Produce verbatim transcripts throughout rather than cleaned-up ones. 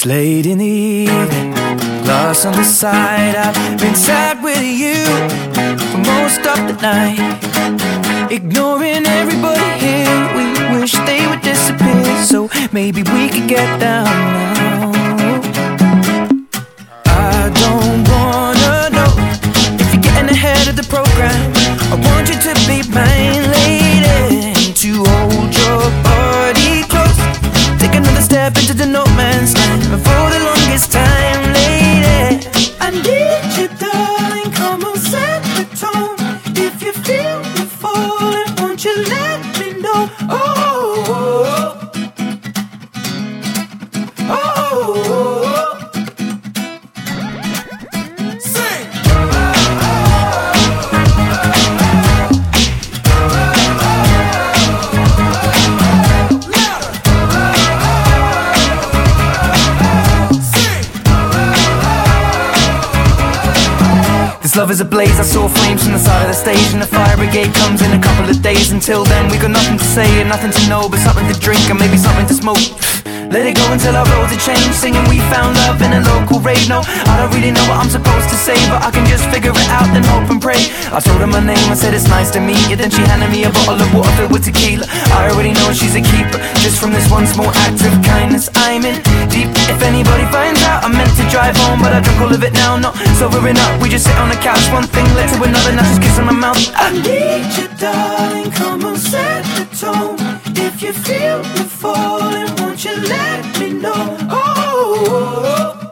It's late in the evening, glass on the side. I've been sad with you for most of the night, ignoring everybody here. We wish they would disappear, so maybe we could get down now. I don't wanna know if you're getting ahead of the program. I want you to be mine, lady, to hold your body close. Take another step into the no man's land for the longest time, lady. I need you, darling, come on, set the tone. If you feel me falling, won't you let me know? Oh, oh, oh, oh, oh. Sing! Love is ablaze, I saw flames from the side of the stage, and the fire brigade comes in a couple of days. Until then we got nothing to say and nothing to know, but something to drink and maybe something to smoke. Let it go until our roads are changed, singing we found love in a local rave. No, I don't really know what I'm supposed to say, but I can just figure it out, then hope and pray. I told her my name, I said it's nice to meet you. Then she handed me a bottle of water filled with tequila. I already know she's a keeper, just from this one small act of kindness. I'm in deep, if anybody finds out. I meant to drive home, but I drunk all of it now. Not sobering up, we just sit on the couch. One thing led to another, now she's kissing my mouth. I need you, darling, come on, set the tone. If you feel me falling, won't you let me know? Oh, oh,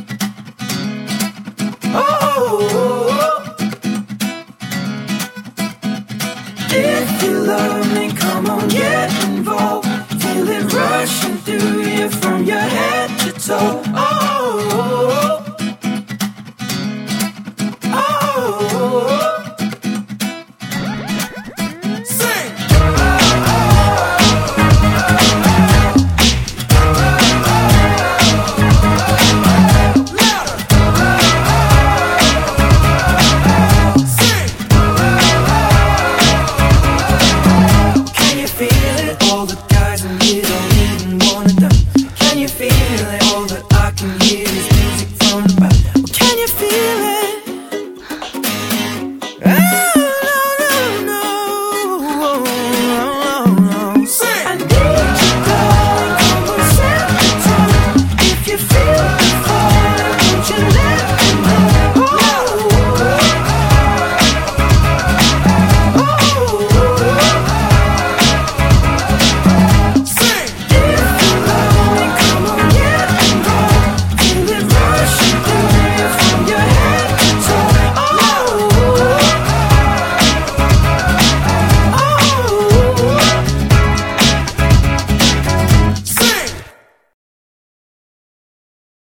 oh, oh. If you love me, come on, get involved. Feel it rushing through you from your head to toe. Oh,